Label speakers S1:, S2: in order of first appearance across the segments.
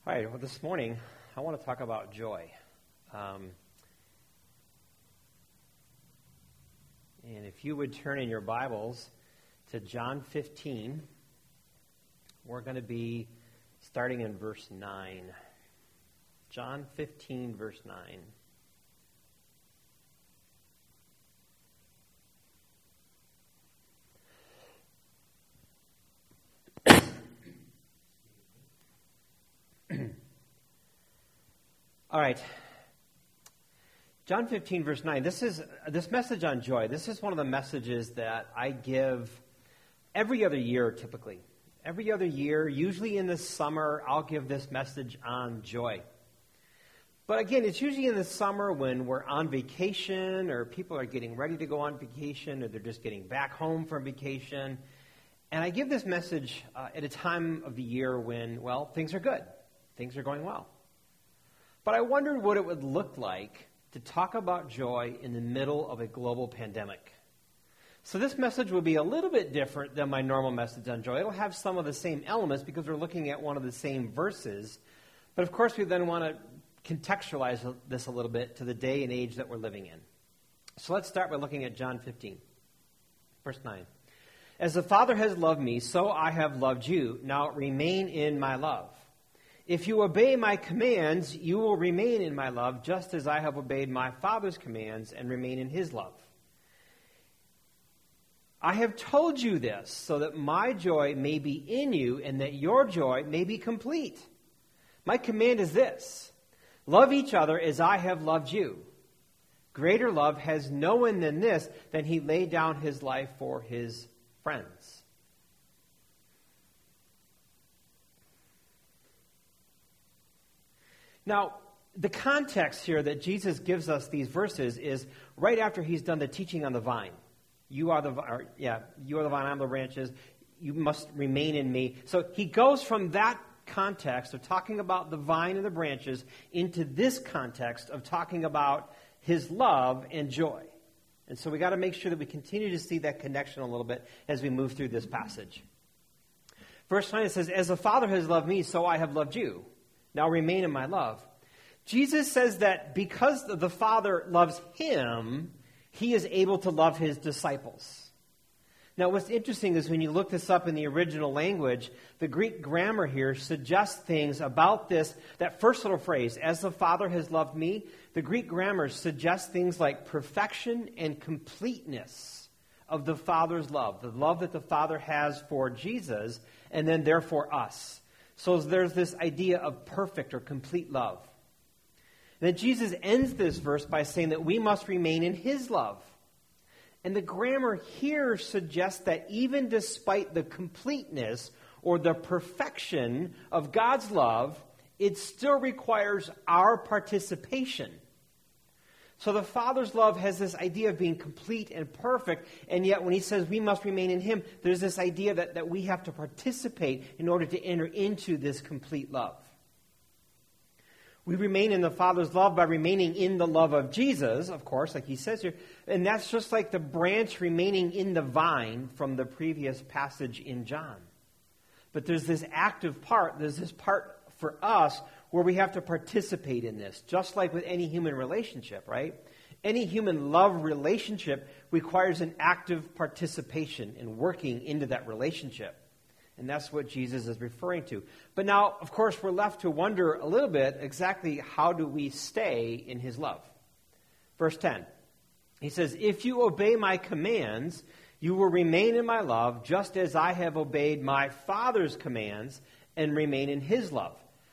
S1: All right, well, this morning I want to talk about joy. And if you would turn in your Bibles to John 15, we're going to be starting in verse 9. John 15, verse 9. All right. John 15, verse 9. This message on joy. This is one of the messages that I give every other year, typically. Every other year, usually in the summer, I'll give this message on joy. But again, it's usually in the summer when we're on vacation or people are getting ready to go on vacation or they're just getting back home from vacation. And I give this message at a time of the year when, well, things are good. Things are going well. But I wondered what it would look like to talk about joy in the middle of a global pandemic. So this message will be a little bit different than my normal message on joy. It'll have some of the same elements because we're looking at one of the same verses. But of course, we then want to contextualize this a little bit to the day and age that we're living in. So let's start by looking at John 15, verse 9. As the Father has loved me, so I have loved you. Now remain in my love. If you obey my commands, you will remain in my love, just as I have obeyed my Father's commands and remain in his love. I have told you this so that my joy may be in you and that your joy may be complete. My command is this: love each other as I have loved you. Greater love has no one than this, than he laid down his life for his friends. Now, the context here that Jesus gives us these verses is right after he's done the teaching on the vine. You are the vine, I'm the branches. You must remain in me. So he goes from that context of talking about the vine and the branches into this context of talking about his love and joy. And so we got to make sure that we continue to see that connection a little bit as we move through this passage. Verse 9, it says, as the Father has loved me, so I have loved you. Now remain in my love. Jesus says that because the Father loves him, he is able to love his disciples. Now what's interesting is when you look this up in the original language, the Greek grammar here suggests things about this, that first little phrase, as the Father has loved me, the Greek grammar suggests things like perfection and completeness of the Father's love, the love that the Father has for Jesus, and then therefore us. So there's this idea of perfect or complete love. And then Jesus ends this verse by saying that we must remain in his love. And the grammar here suggests that even despite the completeness or the perfection of God's love, it still requires our participation. So the Father's love has this idea of being complete and perfect, and yet when he says we must remain in him, there's this idea that we have to participate in order to enter into this complete love. We remain in the Father's love by remaining in the love of Jesus, of course, like he says here, and that's just like the branch remaining in the vine from the previous passage in John. But there's this active part, there's this part for us where we have to participate in this, just like with any human relationship, right? Any human love relationship requires an active participation in working into that relationship. And that's what Jesus is referring to. But now, of course, we're left to wonder a little bit exactly how do we stay in his love. Verse 10, he says, if you obey my commands, you will remain in my love, just as I have obeyed my Father's commands and remain in his love.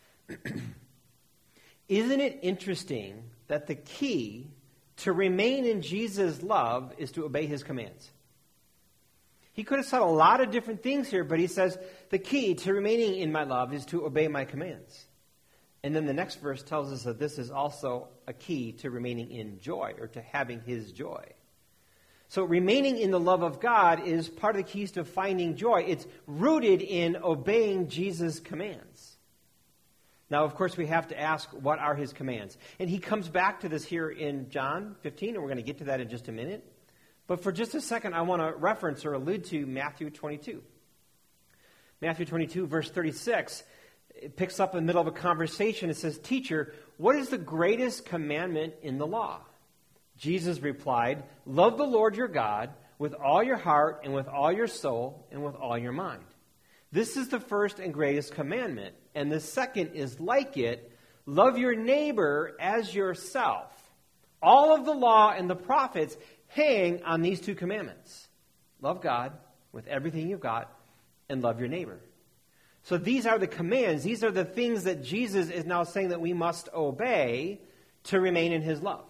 S1: Isn't it interesting that the key to remain in Jesus' love is to obey his commands? He could have said a lot of different things here, but he says the key to remaining in my love is to obey my commands. And then the next verse tells us that this is also a key to remaining in joy or to having his joy. So remaining in the love of God is part of the keys to finding joy. It's rooted in obeying Jesus' commands. Now, of course, we have to ask, what are his commands? And he comes back to this here in John 15, and we're going to get to that in just a minute. But for just a second, I want to reference or allude to Matthew 22. Matthew 22, verse 36, it picks up in the middle of a conversation. It says, "Teacher, what is the greatest commandment in the law?" Jesus replied, "Love the Lord your God with all your heart and with all your soul and with all your mind. This is the first and greatest commandment. And the second is like it, love your neighbor as yourself. All of the law and the prophets hang on these two commandments. Love God with everything you've got and love your neighbor." So these are the commands. These are the things that Jesus is now saying that we must obey to remain in his love.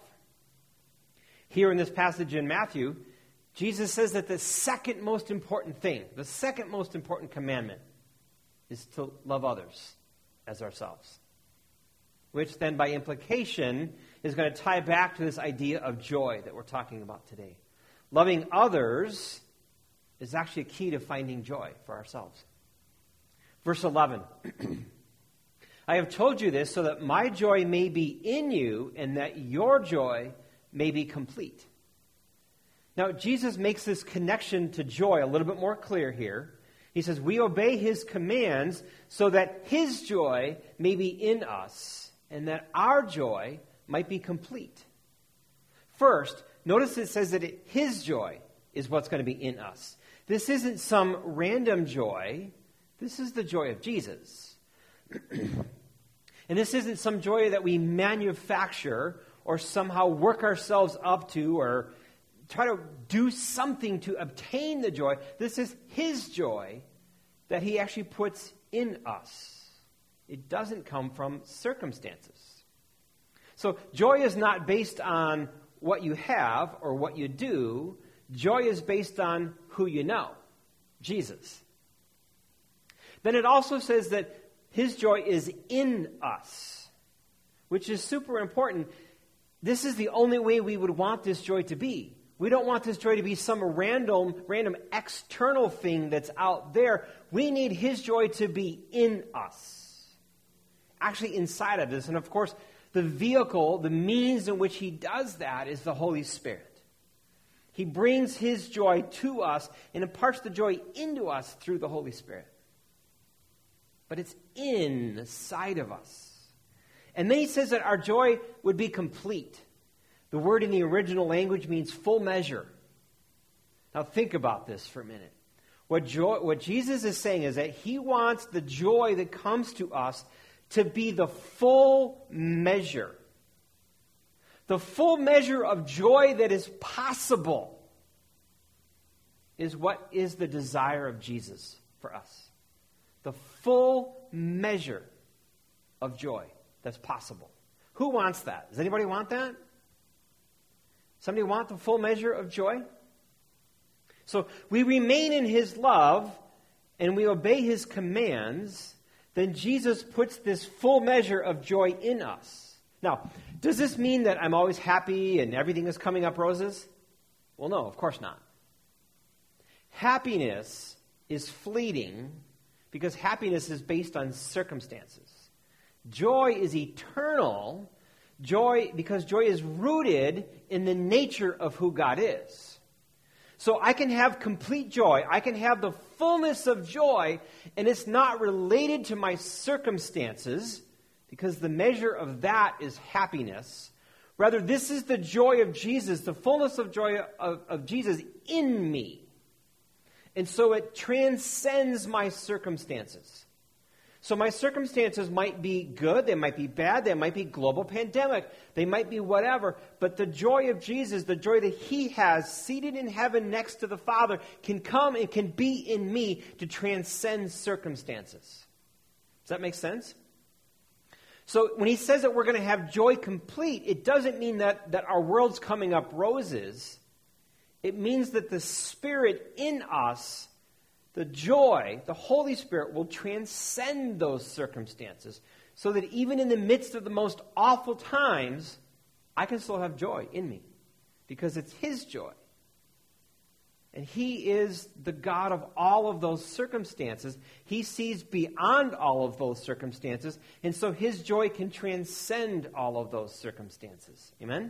S1: Here in this passage in Matthew, Jesus says that the second most important thing, the second most important commandment, is to love others as ourselves. Which then, by implication, is going to tie back to this idea of joy that we're talking about today. Loving others is actually a key to finding joy for ourselves. Verse 11. "I have told you this so that my joy may be in you and that your joy may be complete." Now, Jesus makes this connection to joy a little bit more clear here. He says, we obey his commands so that his joy may be in us and that our joy might be complete. First, notice it says that his joy is what's going to be in us. This isn't some random joy. This is the joy of Jesus. And this isn't some joy that we manufacture or somehow work ourselves up to or try to do something to obtain the joy. This is his joy that he actually puts in us. It doesn't come from circumstances. So joy is not based on what you have or what you do. Joy is based on who you know, Jesus. Then it also says that his joy is in us, which is super important. This is the only way we would want this joy to be. We don't want this joy to be some random external thing that's out there. We need his joy to be in us, actually inside of us. And of course, the vehicle, the means in which he does that is the Holy Spirit. He brings his joy to us and imparts the joy into us through the Holy Spirit. But it's inside of us. And then he says that our joy would be complete. The word in the original language means full measure. Now think about this for a minute. What Jesus is saying is that he wants the joy that comes to us to be the full measure. The full measure of joy that is possible is what is the desire of Jesus for us. The full measure of joy that's possible. Who wants that? Does anybody want that? Somebody want the full measure of joy? So we remain in his love and we obey his commands, then Jesus puts this full measure of joy in us. Now, does this mean that I'm always happy and everything is coming up roses? Well, no, of course not. Happiness is fleeting because happiness is based on circumstances. Joy is eternal. Because joy is rooted in the nature of who God is. So I can have complete joy. I can have the fullness of joy, and it's not related to my circumstances, because the measure of that is happiness. Rather, this is the joy of Jesus, the fullness of joy of Jesus in me. And so it transcends my circumstances. So my circumstances might be good, they might be bad, they might be global pandemic, they might be whatever, but the joy of Jesus, the joy that he has seated in heaven next to the Father, can come and can be in me to transcend circumstances. Does that make sense? So when he says that we're going to have joy complete, it doesn't mean that our world's coming up roses. It means that the Spirit in us, the joy, the Holy Spirit will transcend those circumstances so that even in the midst of the most awful times, I can still have joy in me because it's his joy. And he is the God of all of those circumstances. He sees beyond all of those circumstances, and so his joy can transcend all of those circumstances. Amen?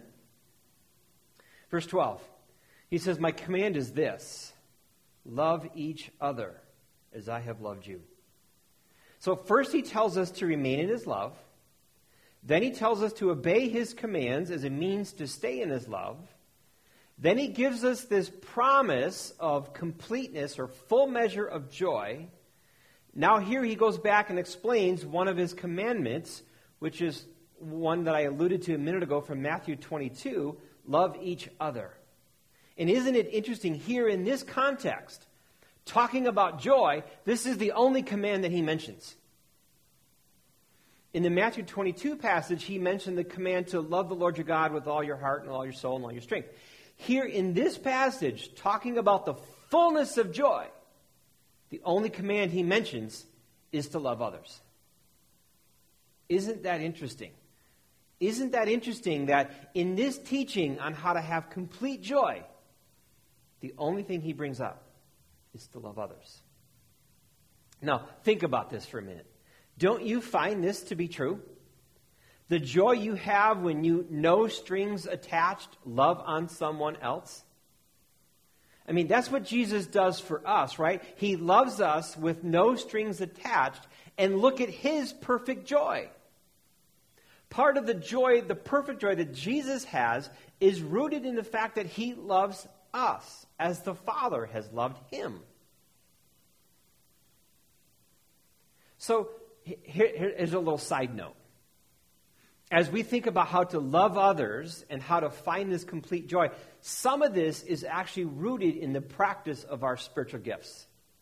S1: Verse 12, he says, my command is this: love each other as I have loved you. So first he tells us to remain in his love. Then he tells us to obey his commands as a means to stay in his love. Then he gives us this promise of completeness or full measure of joy. Now here he goes back and explains one of his commandments, which is one that I alluded to a minute ago from Matthew 22, love each other. And isn't it interesting here in this context, talking about joy, this is the only command that he mentions. In the Matthew 22 passage, he mentioned the command to love the Lord your God with all your heart and all your soul and all your strength. Here in this passage, talking about the fullness of joy, the only command he mentions is to love others. Isn't that interesting? Isn't that interesting that in this teaching on how to have complete joy, the only thing he brings up is to love others? Now, think about this for a minute. Don't you find this to be true? The joy you have when you, no strings attached, love on someone else? I mean, that's what Jesus does for us, right? He loves us with no strings attached, and look at his perfect joy. Part of the joy, the perfect joy that Jesus has, is rooted in the fact that he loves us as the Father has loved him. So, here's a little side note. As we think about how to love others and how to find this complete joy, some of this is actually rooted in the practice of our spiritual gifts.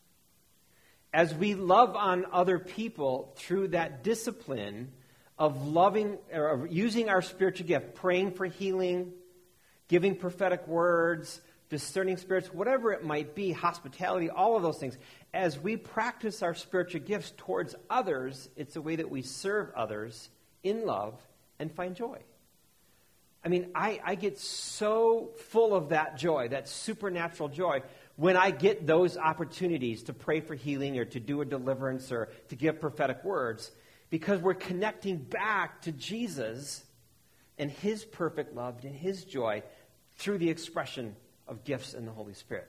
S1: As we love on other people through that discipline of loving or using our spiritual gift, praying for healing, giving prophetic words, discerning spirits, whatever it might be, hospitality, all of those things. As we practice our spiritual gifts towards others, it's a way that we serve others in love and find joy. I mean, I get so full of that joy, that supernatural joy, when I get those opportunities to pray for healing or to do a deliverance or to give prophetic words, because we're connecting back to Jesus and his perfect love and his joy through the expression of gifts in the Holy Spirit.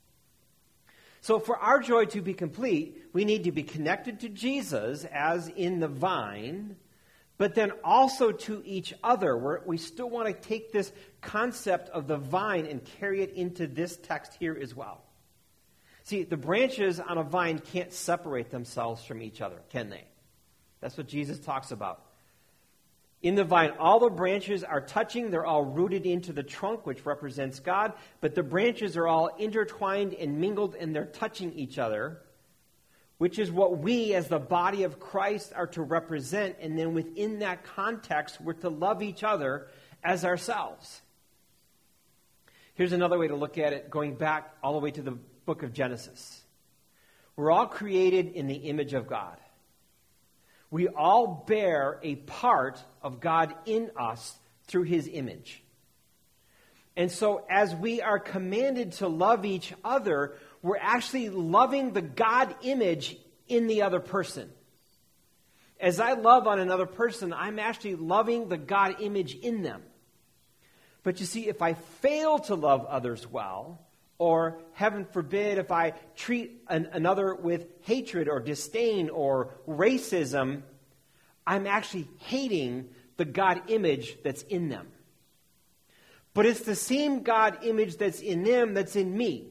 S1: So for our joy to be complete, we need to be connected to Jesus as in the vine, but then also to each other. We still want to take this concept of the vine and carry it into this text here as well. See, the branches on a vine can't separate themselves from each other, can they? That's what Jesus talks about. In the vine, all the branches are touching. They're all rooted into the trunk, which represents God. But the branches are all intertwined and mingled, and they're touching each other, which is what we as the body of Christ are to represent. And then within that context, we're to love each other as ourselves. Here's another way to look at it, going back all the way to the book of Genesis. We're all created in the image of God. We all bear a part of God in us through his image. And so as we are commanded to love each other, we're actually loving the God image in the other person. As I love on another person, I'm actually loving the God image in them. But you see, if I fail to love others well, or heaven forbid, if I treat another with hatred or disdain or racism, I'm actually hating the God image that's in them. But it's the same God image that's in them that's in me.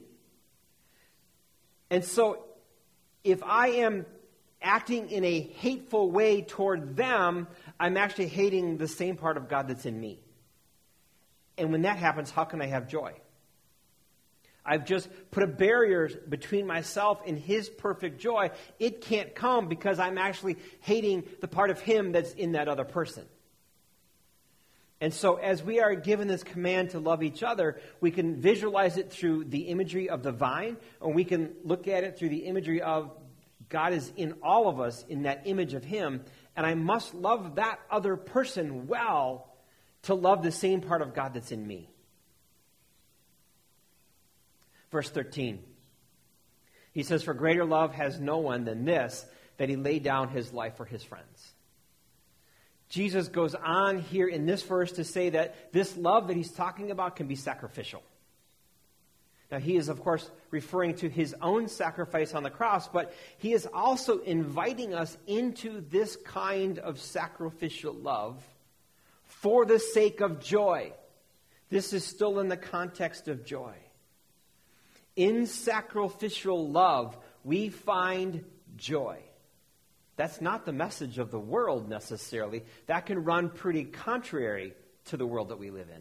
S1: And so if I am acting in a hateful way toward them, I'm actually hating the same part of God that's in me. And when that happens, how can I have joy? I've just put a barrier between myself and his perfect joy. It can't come because I'm actually hating the part of him that's in that other person. And so as we are given this command to love each other, we can visualize it through the imagery of the vine, or we can look at it through the imagery of God is in all of us in that image of him, and I must love that other person well to love the same part of God that's in me. Verse 13, he says, "For greater love has no one than this, that he laid down his life for his friends." Jesus goes on here in this verse to say that this love that he's talking about can be sacrificial. Now, he is, of course, referring to his own sacrifice on the cross, but he is also inviting us into this kind of sacrificial love for the sake of joy. This is still in the context of joy. In sacrificial love, we find joy. That's not the message of the world necessarily. That can run pretty contrary to the world that we live in.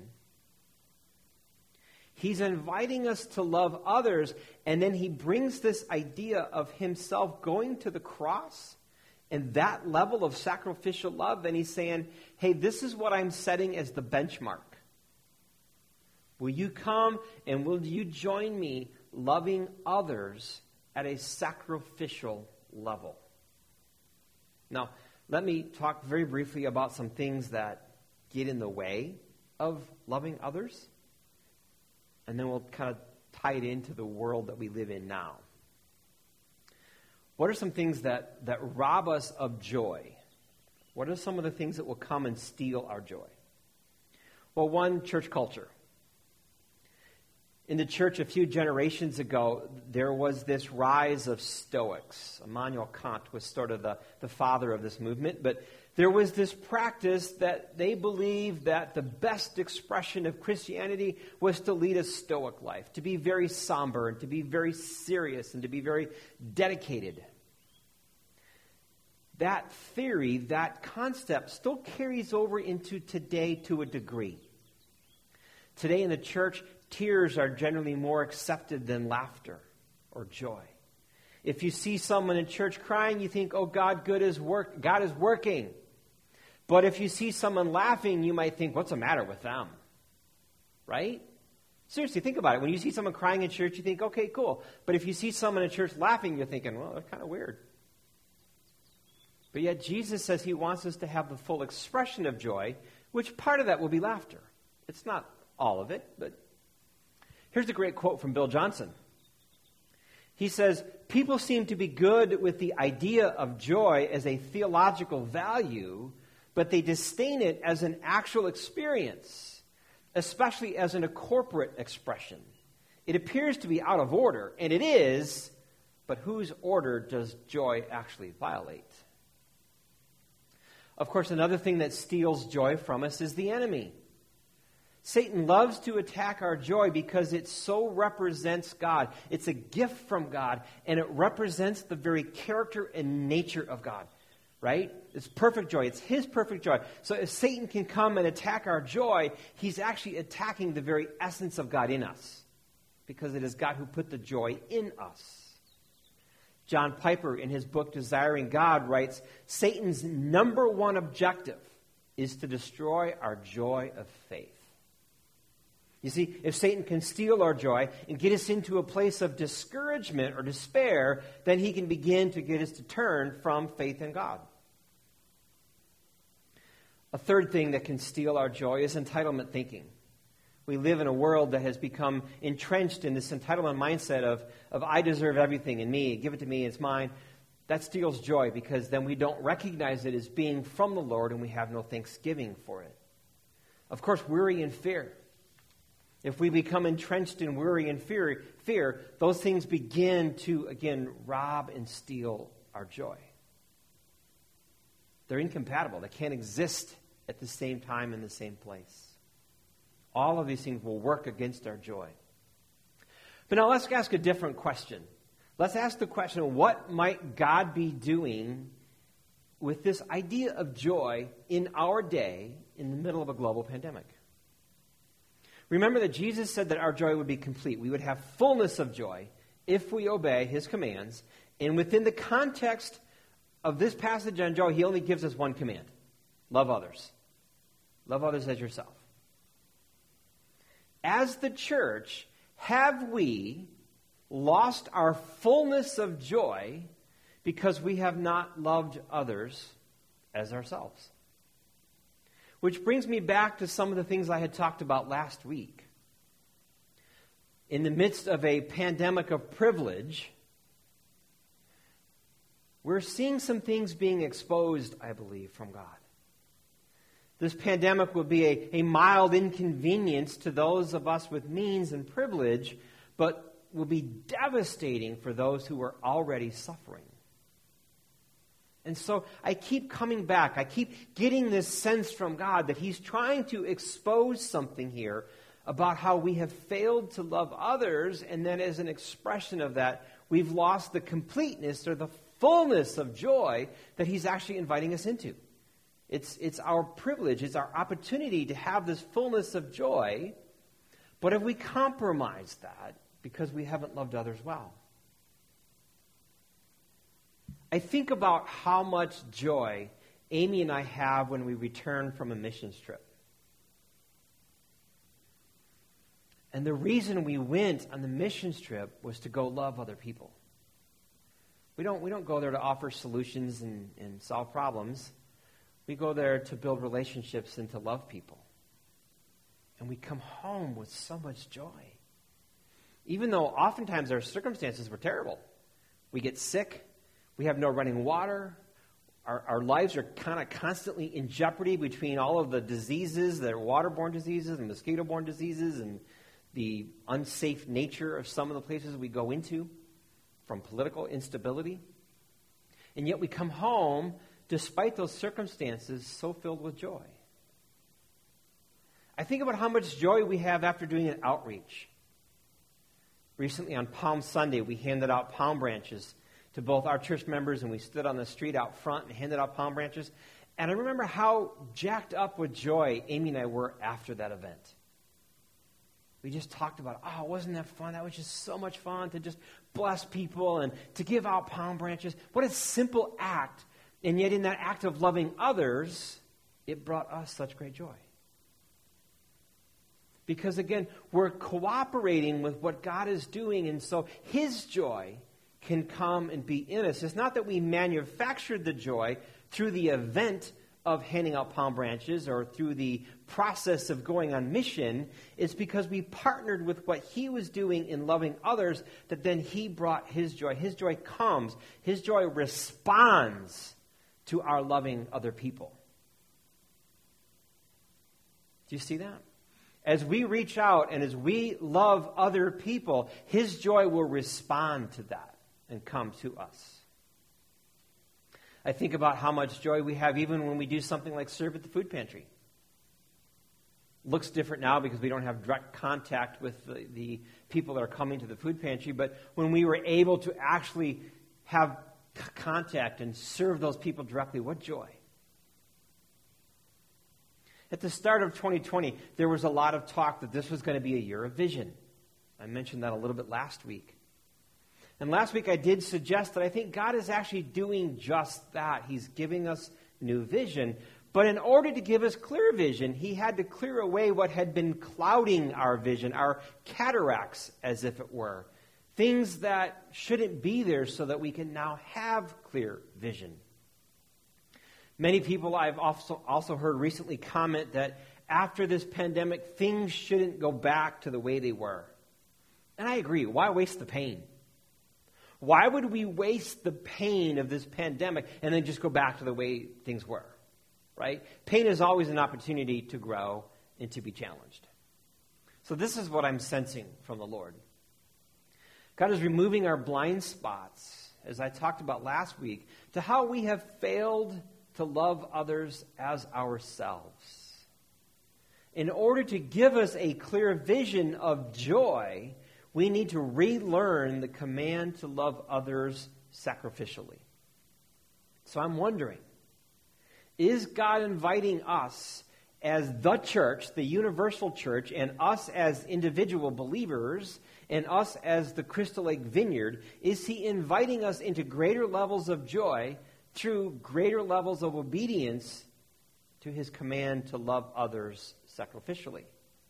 S1: He's inviting us to love others, and then he brings this idea of himself going to the cross and that level of sacrificial love, and he's saying, hey, this is what I'm setting as the benchmark. Will you come and will you join me loving others at a sacrificial level? Now, let me talk very briefly about some things that get in the way of loving others. And then we'll kind of tie it into the world that we live in now. What are some things that rob us of joy? What are some of the things that will come and steal our joy? Well, one, church culture. In the church a few generations ago, there was this rise of Stoics. Immanuel Kant was sort of the father of this movement, but there was this practice that they believed that the best expression of Christianity was to lead a Stoic life, to be very somber and to be very serious and to be very dedicated. That theory, that concept still carries over into today to a degree. Today in the church, tears are generally more accepted than laughter or joy. If you see someone in church crying, you think, oh, God is working. But if you see someone laughing, you might think, what's the matter with them? Right? Seriously, think about it. When you see someone crying in church, you think, okay, cool. But if you see someone in church laughing, you're thinking, well, that's kind of weird. But yet Jesus says he wants us to have the full expression of joy, which part of that will be laughter. It's not all of it, but here's a great quote from Bill Johnson. He says, people seem to be good with the idea of joy as a theological value, but they disdain it as an actual experience, especially as in a corporate expression. It appears to be out of order, and it is, but whose order does joy actually violate? Of course, another thing that steals joy from us is the enemy. Satan loves to attack our joy because it so represents God. It's a gift from God, and it represents the very character and nature of God, right? It's perfect joy. It's his perfect joy. So if Satan can come and attack our joy, he's actually attacking the very essence of God in us, because it is God who put the joy in us. John Piper, in his book Desiring God, writes, Satan's number one objective is to destroy our joy of faith. You see, if Satan can steal our joy and get us into a place of discouragement or despair, then he can begin to get us to turn from faith in God. A third thing that can steal our joy is entitlement thinking. We live in a world that has become entrenched in this entitlement mindset of I deserve everything in me, give it to me, it's mine. That steals joy because then we don't recognize it as being from the Lord and we have no thanksgiving for it. Of course, worry and fear. If we become entrenched in worry and fear, those things begin to, again, rob and steal our joy. They're incompatible. They can't exist at the same time in the same place. All of these things will work against our joy. But now let's ask a different question. Let's ask the question, what might God be doing with this idea of joy in our day in the middle of a global pandemic? Remember that Jesus said that our joy would be complete. We would have fullness of joy if we obey his commands. And within the context of this passage on joy, he only gives us one command. Love others. Love others as yourself. As the church, have we lost our fullness of joy because we have not loved others as ourselves? Which brings me back to some of the things I had talked about last week. In the midst of a pandemic of privilege, we're seeing some things being exposed, I believe, from God. This pandemic will be a mild inconvenience to those of us with means and privilege, but will be devastating for those who are already suffering. And so I keep coming back. I keep getting this sense from God that he's trying to expose something here about how we have failed to love others, and then as an expression of that, we've lost the completeness or the fullness of joy that he's actually inviting us into. It's our privilege, it's our opportunity to have this fullness of joy, but have we compromised that because we haven't loved others well? I think about how much joy Amy and I have when we return from a missions trip. And the reason we went on the missions trip was to go love other people. We don't go there to offer solutions and solve problems. We go there to build relationships and to love people. And we come home with so much joy. Even though oftentimes our circumstances were terrible. We get sick. We have no running water. Our lives are kind of constantly in jeopardy between all of the diseases, the waterborne diseases and mosquito-borne diseases, and the unsafe nature of some of the places we go into from political instability. And yet we come home, despite those circumstances, so filled with joy. I think about how much joy we have after doing an outreach. Recently on Palm Sunday, we handed out palm branches to both our church members, and we stood on the street out front and handed out palm branches. And I remember how jacked up with joy Amy and I were after that event. We just talked about, oh, wasn't that fun? That was just so much fun to just bless people and to give out palm branches. What a simple act. And yet in that act of loving others, it brought us such great joy. Because again, we're cooperating with what God is doing, and so his joy can come and be in us. It's not that we manufactured the joy through the event of handing out palm branches or through the process of going on mission. It's because we partnered with what he was doing in loving others that then he brought his joy. His joy comes. His joy responds to our loving other people. Do you see that? As we reach out and as we love other people, his joy will respond to that and come to us. I think about how much joy we have even when we do something like serve at the food pantry. Looks different now because we don't have direct contact with the people that are coming to the food pantry, but when we were able to actually have contact and serve those people directly, what joy. At the start of 2020, there was a lot of talk that this was going to be a year of vision. I mentioned that a little bit last week. And last week I did suggest that I think God is actually doing just that. He's giving us new vision. But in order to give us clear vision, he had to clear away what had been clouding our vision, our cataracts, as if it were. Things that shouldn't be there so that we can now have clear vision. Many people I've also heard recently comment that after this pandemic, things shouldn't go back to the way they were. And I agree. Why waste the pain? Why would we waste the pain of this pandemic and then just go back to the way things were? Right? Pain is always an opportunity to grow and to be challenged. So this is what I'm sensing from the Lord. God is removing our blind spots, as I talked about last week, to how we have failed to love others as ourselves. In order to give us a clear vision of joy, we need to relearn the command to love others sacrificially. So I'm wondering, is God inviting us as the church, the universal church, and us as individual believers, and us as the Crystal Lake Vineyard, is he inviting us into greater levels of joy through greater levels of obedience to his command to love others sacrificially?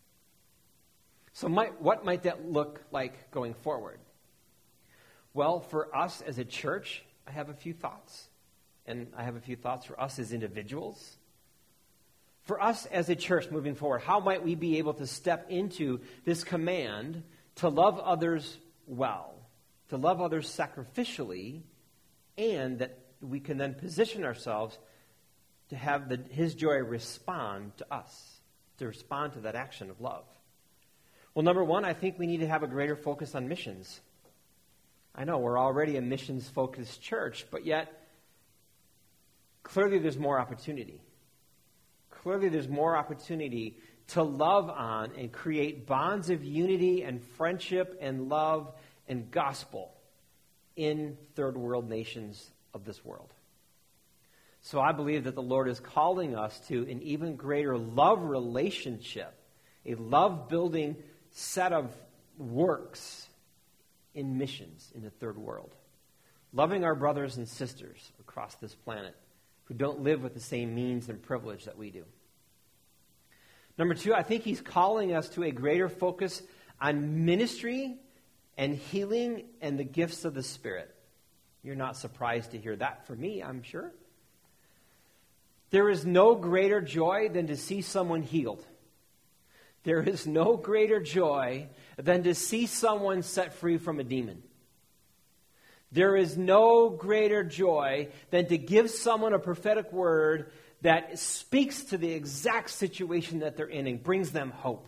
S1: So what might that look like going forward? Well, for us as a church, I have a few thoughts. And I have a few thoughts for us as individuals. For us as a church moving forward, how might we be able to step into this command to love others well, to love others sacrificially, and that we can then position ourselves to have his joy respond to us, to respond to that action of love? Well, number one, I think we need to have a greater focus on missions. I know we're already a missions-focused church, but yet clearly there's more opportunity. Clearly there's more opportunity to love on and create bonds of unity and friendship and love and gospel in third world nations of this world. So I believe that the Lord is calling us to an even greater love relationship, a love-building set of works in missions in the third world. Loving our brothers and sisters across this planet who don't live with the same means and privilege that we do. Number two, I think he's calling us to a greater focus on ministry and healing and the gifts of the Spirit. You're not surprised to hear that from me, I'm sure. There is no greater joy than to see someone healed. There is no greater joy than to see someone set free from a demon. There is no greater joy than to give someone a prophetic word that speaks to the exact situation that they're in and brings them hope.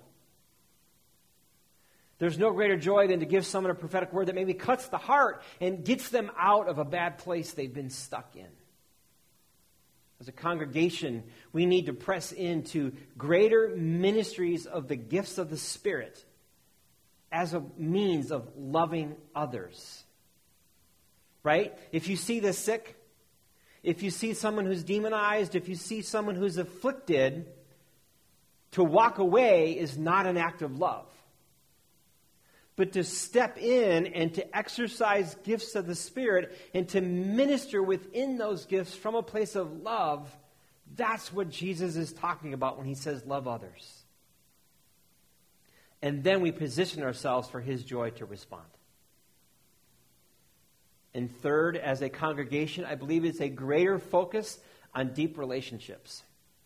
S1: There's no greater joy than to give someone a prophetic word that maybe cuts the heart and gets them out of a bad place they've been stuck in. As a congregation, we need to press into greater ministries of the gifts of the Spirit as a means of loving others. Right? If you see the sick, if you see someone who's demonized, if you see someone who's afflicted, to walk away is not an act of love. But to step in and to exercise gifts of the Spirit and to minister within those gifts from a place of love, that's what Jesus is talking about when he says love others. And then we position ourselves for his joy to respond. And third, as a congregation, I believe it's a greater focus on deep relationships.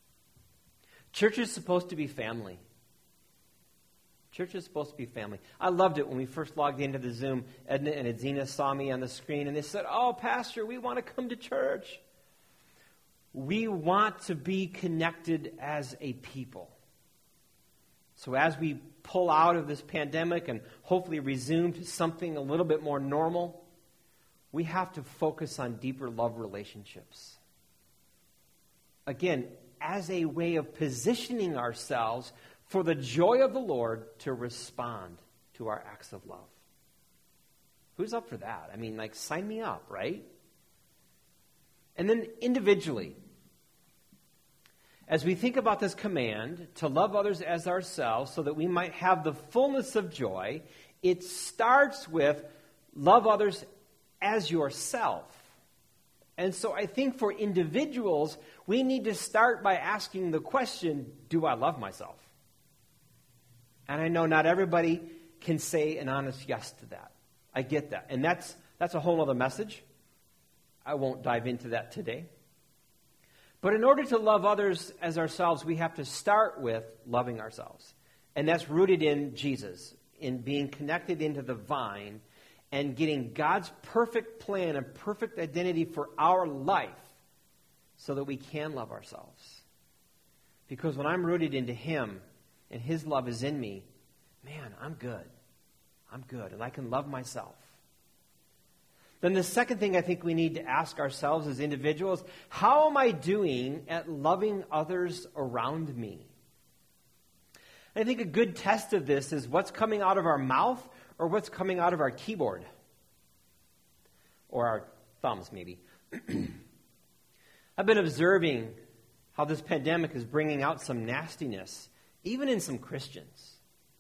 S1: Church is supposed to be family. Church is supposed to be family. I loved it when we first logged into the Zoom. Edna and Edzina saw me on the screen and they said, "Oh, Pastor, we want to come to church." We want to be connected as a people. So as we pull out of this pandemic and hopefully resume to something a little bit more normal, we have to focus on deeper love relationships. Again, as a way of positioning ourselves for the joy of the Lord to respond to our acts of love. Who's up for that? I mean, sign me up, right? And then individually, as we think about this command to love others as ourselves so that we might have the fullness of joy, it starts with love others as yourself. And so I think for individuals, we need to start by asking the question, do I love myself? And I know not everybody can say an honest yes to that. I get that. And that's a whole other message. I won't dive into that today. But in order to love others as ourselves, we have to start with loving ourselves. And that's rooted in Jesus, in being connected into the vine and getting God's perfect plan and perfect identity for our life so that we can love ourselves. Because when I'm rooted into him and his love is in me, man, I'm good. I'm good, and I can love myself. Then the second thing I think we need to ask ourselves as individuals, how am I doing at loving others around me? I think a good test of this is what's coming out of our mouth or what's coming out of our keyboard. Or our thumbs, maybe. I've been observing how this pandemic is bringing out some nastiness, even in some Christians.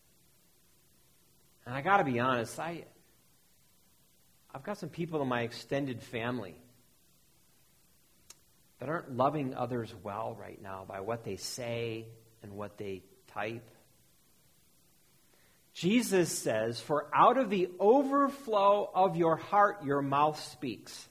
S1: And I got to be honest, I've got some people in my extended family that aren't loving others well right now by what they say and what they type. Jesus says, "For out of the overflow of your heart, your mouth speaks."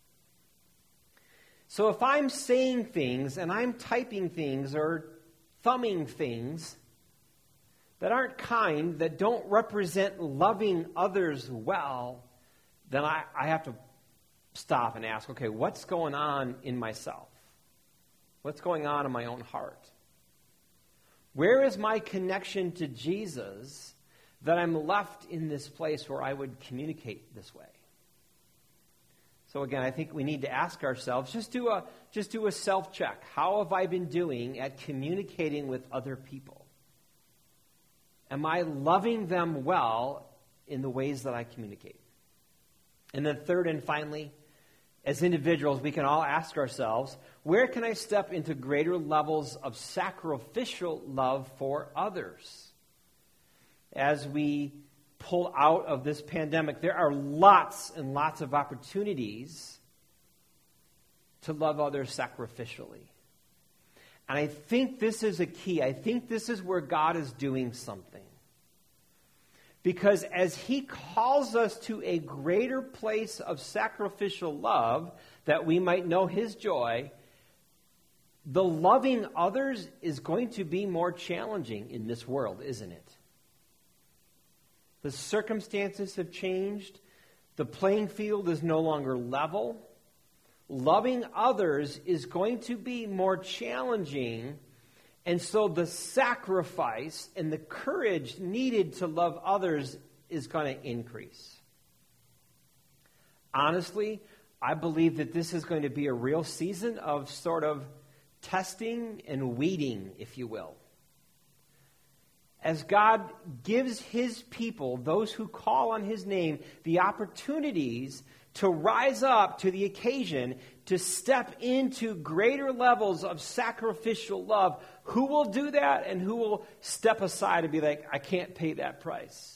S1: So if I'm saying things and I'm typing things or thumbing things that aren't kind, that don't represent loving others well, then I have to stop and ask, okay, what's going on in myself? What's going on in my own heart? Where is my connection to Jesus that I'm left in this place where I would communicate this way. So again, I think we need to ask ourselves, just do a self-check. How have I been doing at communicating with other people? Am I loving them well in the ways that I communicate? And then third and finally, as individuals, we can all ask ourselves, where can I step into greater levels of sacrificial love for others? As we pull out of this pandemic, there are lots and lots of opportunities to love others sacrificially. And I think this is a key. I think this is where God is doing something. Because as he calls us to a greater place of sacrificial love, that we might know his joy, the loving others is going to be more challenging in this world, isn't it? The circumstances have changed. The playing field is no longer level. Loving others is going to be more challenging. And so the sacrifice and the courage needed to love others is going to increase. Honestly, I believe that this is going to be a real season of sort of testing and weeding, if you will. As God gives his people, those who call on his name, the opportunities to rise up to the occasion, to step into greater levels of sacrificial love, who will do that and who will step aside and be like, I can't pay that price?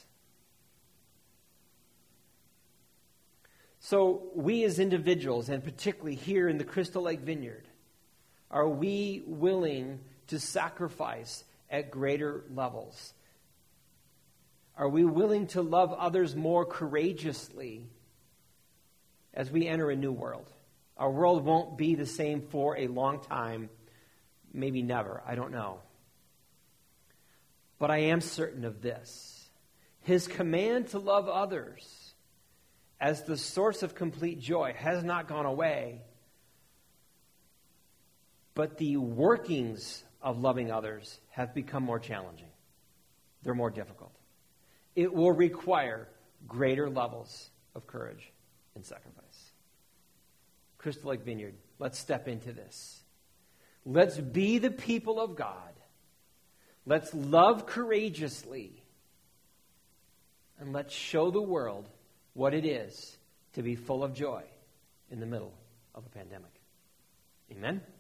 S1: So we as individuals, and particularly here in the Crystal Lake Vineyard, are we willing to sacrifice at greater levels? Are we willing to love others more courageously as we enter a new world? Our world won't be the same for a long time, maybe never, I don't know. But I am certain of this. His command to love others as the source of complete joy has not gone away, but the workings of loving others have become more challenging. They're more difficult. It will require greater levels of courage and sacrifice. Crystal Lake Vineyard, let's step into this. Let's be the people of God. Let's love courageously. And let's show the world what it is to be full of joy in the middle of a pandemic. Amen?